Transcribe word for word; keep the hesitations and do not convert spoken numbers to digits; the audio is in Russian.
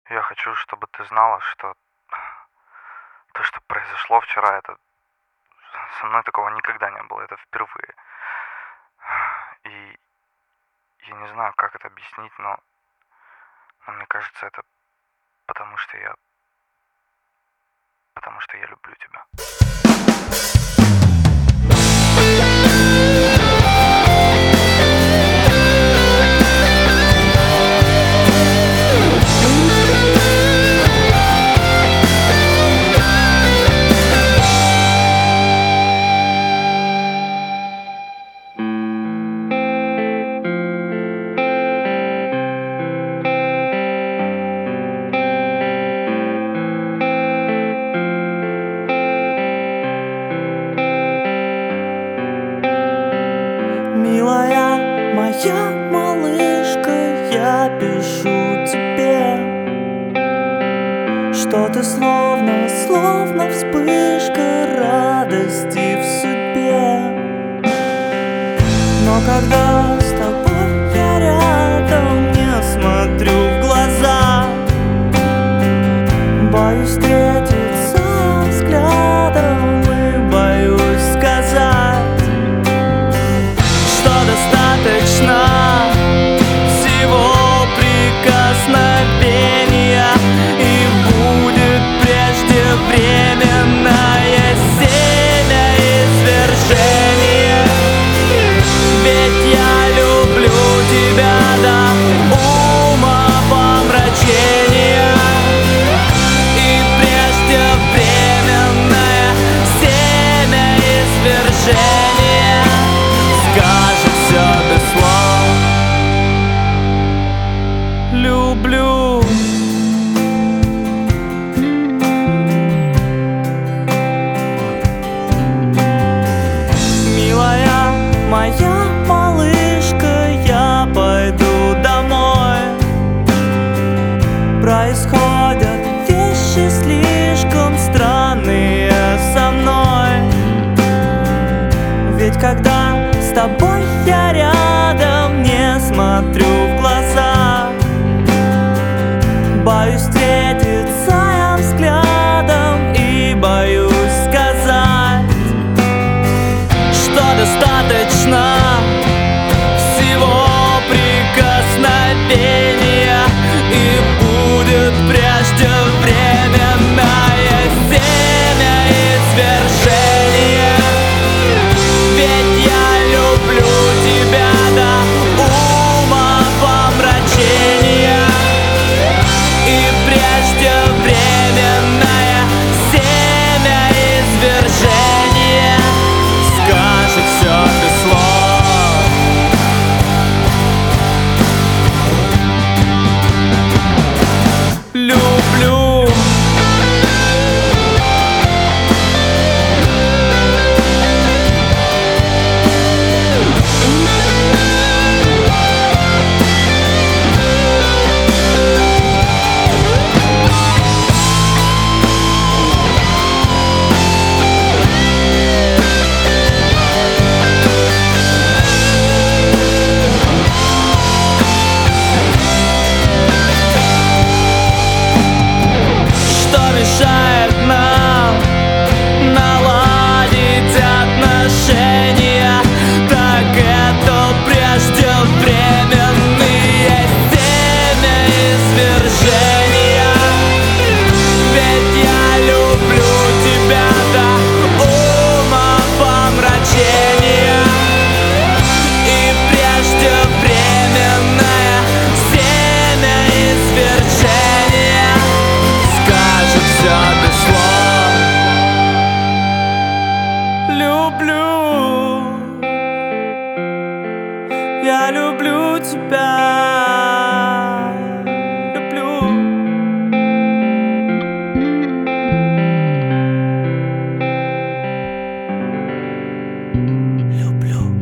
Я хочу, чтобы ты знала, что то, что произошло вчера, это со мной такого никогда не было, это впервые. И я не знаю, как это объяснить, но, но мне кажется, это потому что я, потому что я люблю тебя. Милая моя малышка, я пишу тебе, что ты словно, словно вспышка радости в судьбе. Но когда с тобой я рядом, не смотрю в глаза, боюсь встретиться взглядом и боюсь сказать, что достаточно всего прикосновения, и будет преждевременное семя извержения. Ведь я люблю тебя до умопомрачения, и преждевременное семя извержения скажет все без слов. Люблю. Милая моя малышка, я пойду домой. Происходят вещи слишком странные со мной. Ведь когда с тобой я рядом, не смотрю в глаза, боюсь встретиться я взглядом и боюсь сказать, что достаточно всего прикосновения, и будет преждевременное семя извержения. Ведь я люблю тебя до умопомрачения, и преждевременное семя извержения скажет все без слов. Люблю. Что мешает нам наладить отношения? Так это преждевременные семя извержения. Ведь я люблю тебя до умопомрачения, и преждевременное семя извержения скажет все без слов. Люблю. Я люблю тебя. Люблю. Люблю.